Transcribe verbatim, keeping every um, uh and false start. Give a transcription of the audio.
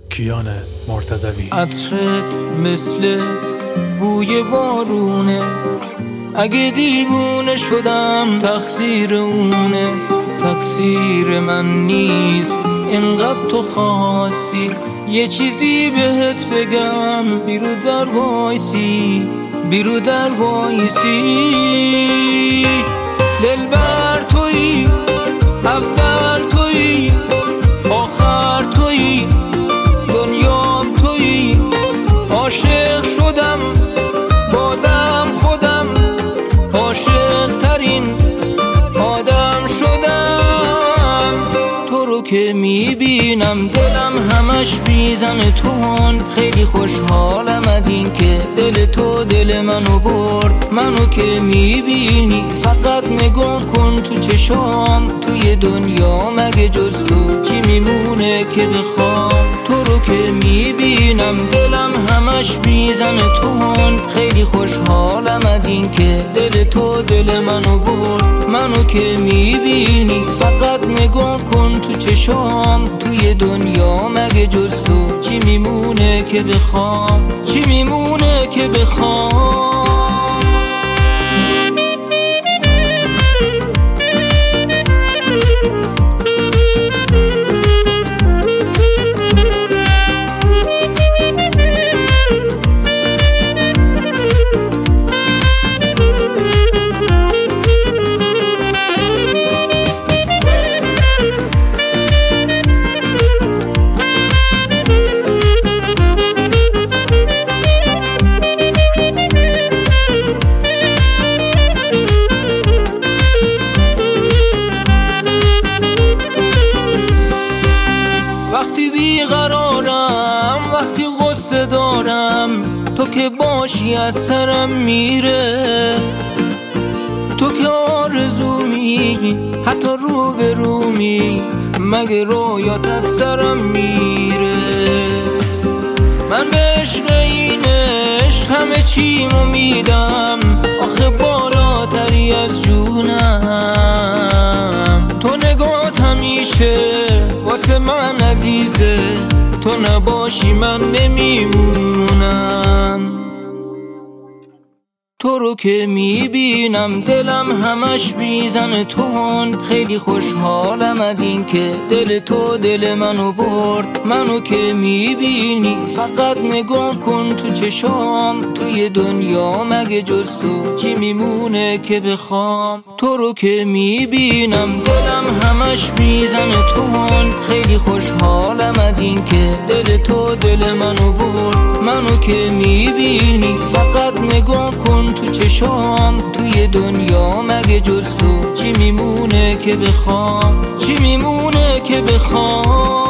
کیان مرتضوی. عطرت مثل بوی بارونه، اگه دیوونه شدم تقصیر اونه، تقصیر من نیست اینقدر تو خواستی یه چیزی بهت بگم، بیرو در وایسی بیرو در وایسی. دلبر تویی، اول تویی، آخر تویی، دنیام تویی. عاشق شدم بازم خودم، عاشق ترین آدم شدم. تو رو که میبینم دلم همش بیزم تون، خیلی خوشحالم از این که دل تو دل منو برد. منو که میبینی فقط نگاه کن تو چشام، توی دنیا مگه جز تو چی میمونه که بخوام. تو رو که میبینم دلم همش بیزم تون، خیلی خوشحالم از این که دل تو دل منو برد. منو که میبینی فقط نگاه کن تو چشام، توی دنیا مگه جز تو چی میمونه که بخوام، چی میمونه که بخوام. وقتی بیقرارم، وقتی غصه دارم، تو که باشی از سرم میره. تو که آرزومی حتی رو به رومی، مگه رویات از سرم میره. من به عشق این عشق همه چیمو میدم، آخه بالاتری از جونم. تو نگات همیشه واسه من عزیزه، تو نباشی من نمیمونم. تو رو که میبینم دلم همش بیزم تون، خیلی خوشحالم از این که دل تو دل منو برد. منو که میبینی فقط نگاه کن تو چشام، توی دنیا مگه جز تو چی میمونه که بخوام. تو رو که میبینم دلم همش بیزم تون، خیلی خوشحالم از این که دل تو دل منو برد. منو که میبینی فقط نگاه کن تو چشام، توی دنیا مگه جز تو چی میمونه که بخوام، چی میمونه که بخوام.